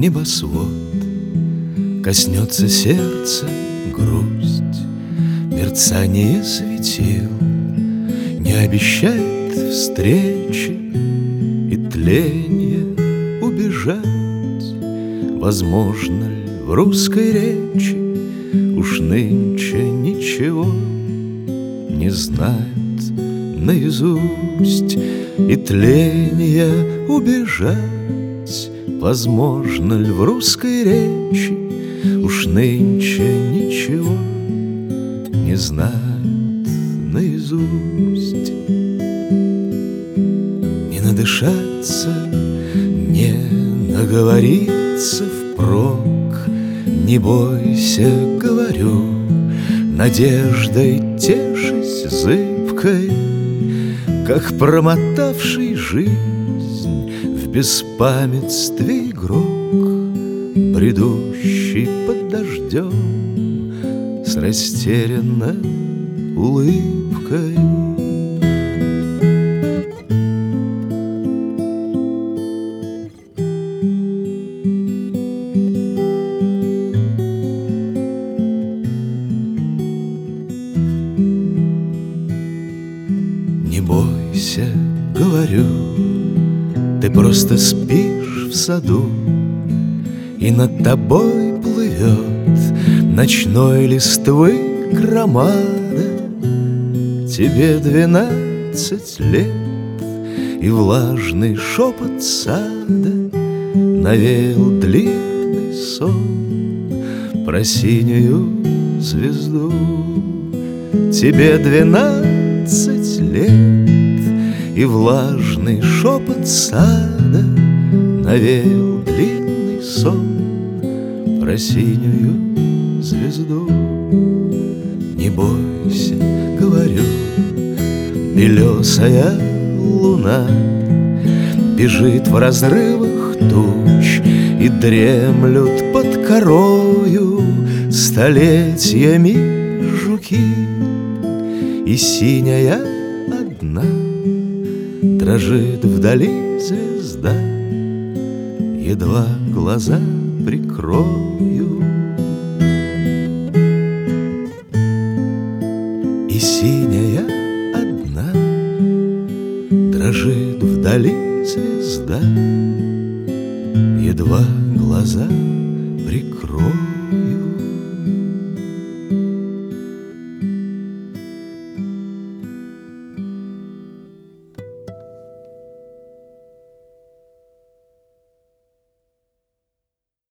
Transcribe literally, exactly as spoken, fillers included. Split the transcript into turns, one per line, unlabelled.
небосвод, коснется сердца грусть, мерцание светил не обещает встречи и тленья убежать. Возможно ли в русской речи уж нынче ничего не знает наизусть и тленья убежать? Возможно ли в русской речи уж нынче ничего не знает наизусть? Не надышаться, не наговориться впрок, не бойся, говорю, надеждой тешись зыбкой, как промотавший жизнь в беспамятстве игрок, бредущий под дождем с растерянной улыбкой. Не бойся, говорю, ты просто спишь в саду, и над тобой плывет ночной листвы громада. Тебе двенадцать лет, и влажный шепот сада навеял длинный сон про синюю звезду. Тебе двенадцать лет, и влажный шепот сада навеял длинный сон про синюю звезду. Не бойся, говорю, белесая луна бежит в разрывах туч, и дремлют под корою столетиями жуки. И синяя одна дрожит вдали звезда, едва глаза прикрою. И синяя одна дрожит вдали звезда, едва глаза прикрою.